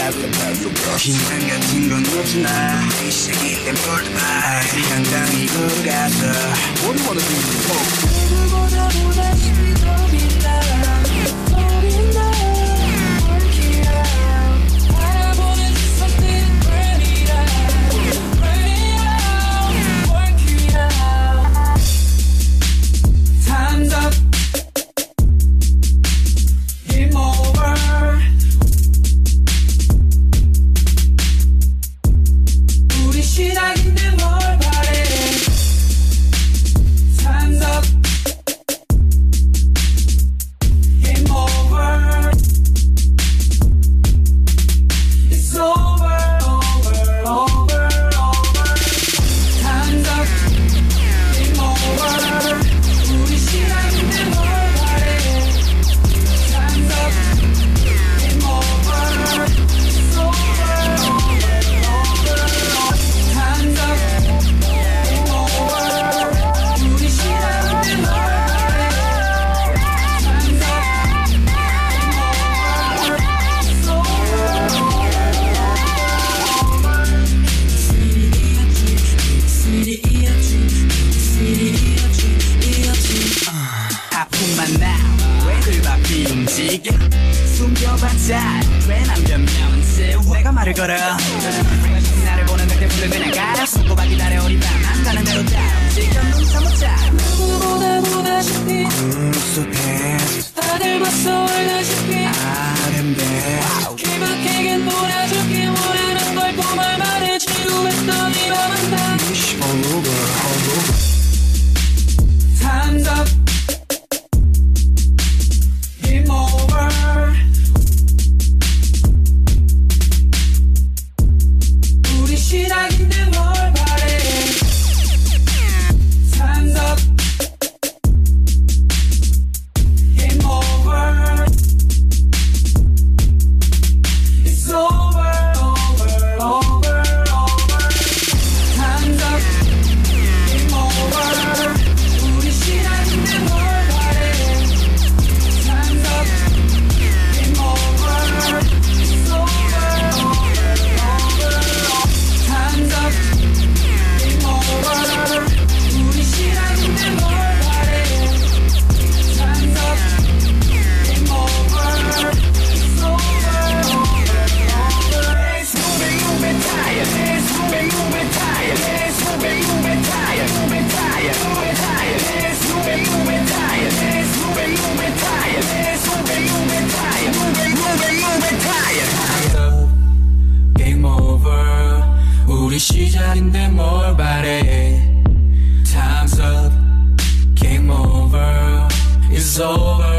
긴장 같은 건 없나 이 시기 땐 볼까 아직 당당히 걸어가서 What do you wanna do? 누구보다 보다시피 더 빛나 더 빛나 Work it out 바라보는 시선들은 Burn it out Burn it out Work it out Time's up Game over 우리 시작인데 뭘 바래 Time's up Game over It's over, over, over, over Time's up Game over 우리 시작인데 뭘 바래 Time's up Game over It's over, over, over Time's up Game over 우리 시작인데 뭘 바래 Time's up Game over It's over, 아픔만 나 왜들 바삐 움직여 숨겨봤자 괜한 변명은 내가 말을 걸어 나를 보는 늑대 불을 그냥 가려 손꼽아 기다려 우리 밤 가는 대로 다 움직여 눈 감았자 누구보다 보다시피 So fast 다들 봤어 알다시피 아름다워 길막히긴 보내줄게 원하는 걸 보말 말해 지루했던 이 밤은 다 All over, all over Time's up Game over 우리 시작인데 뭘 바래 Time's up Game over It's over, over, over, over Time's up Game over 우리 시작인데 뭘 바래 Time's up Game over It's over, over, over Time's up Game over 우리 시작인데 뭘 바래 Time's up Game over It's over, over, over It's moving, moving tired It's moving, moving tired It's moving, moving tired Moving tired, moving tired It's moving, moving tired It's moving, moving tired It's moving, moving tired Moving, moving, moving tired Time's up Game over 우리 시작인데 뭘 바래 Time's up Game over It's over